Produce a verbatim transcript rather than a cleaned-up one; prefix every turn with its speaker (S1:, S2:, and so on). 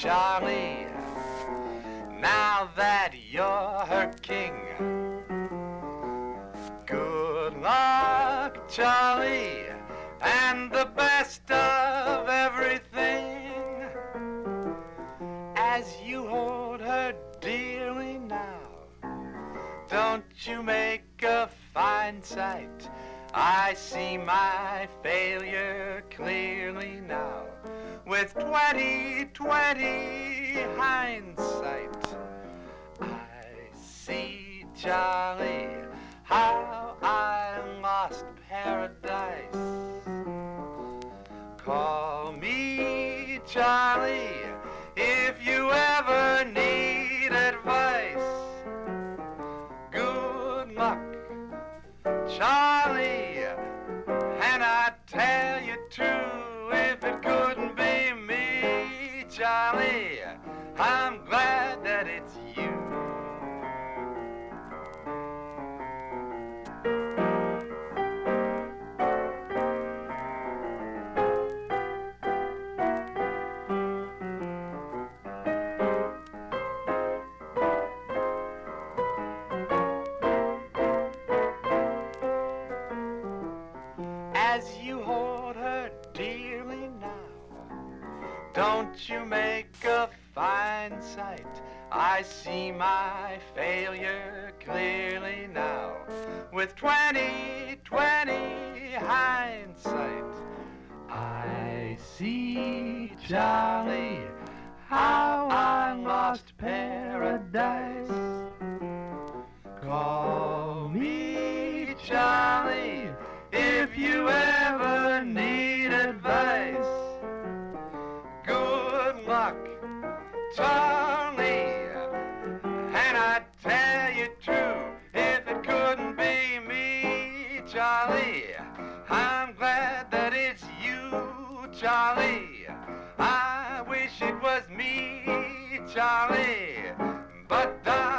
S1: Charlie. Now that you're her king, good luck, Charlie, and the best of everything. As you hold her dearly now, don't you make a fine sight? I see my failure clearly now. With twenty twenty hindsight, I see, Charlie, how I lost paradise. Call me, Charlie, if you ever need advice. Good luck, Charlie, and I tell you true, if it couldn't be me, Charlie, I'm glad that it's you. As you hold her dearly now, don't you make a fine sight? I see my failure clearly now. With twenty twenty hindsight, I see, Charlie, how I lost paradise. Call me, Charlie, if you ever need advice. Good luck, Charlie, and I tell you true, if it couldn't be me, Charlie, I'm glad that it's you, Charlie. I wish it was me, Charlie, but darling,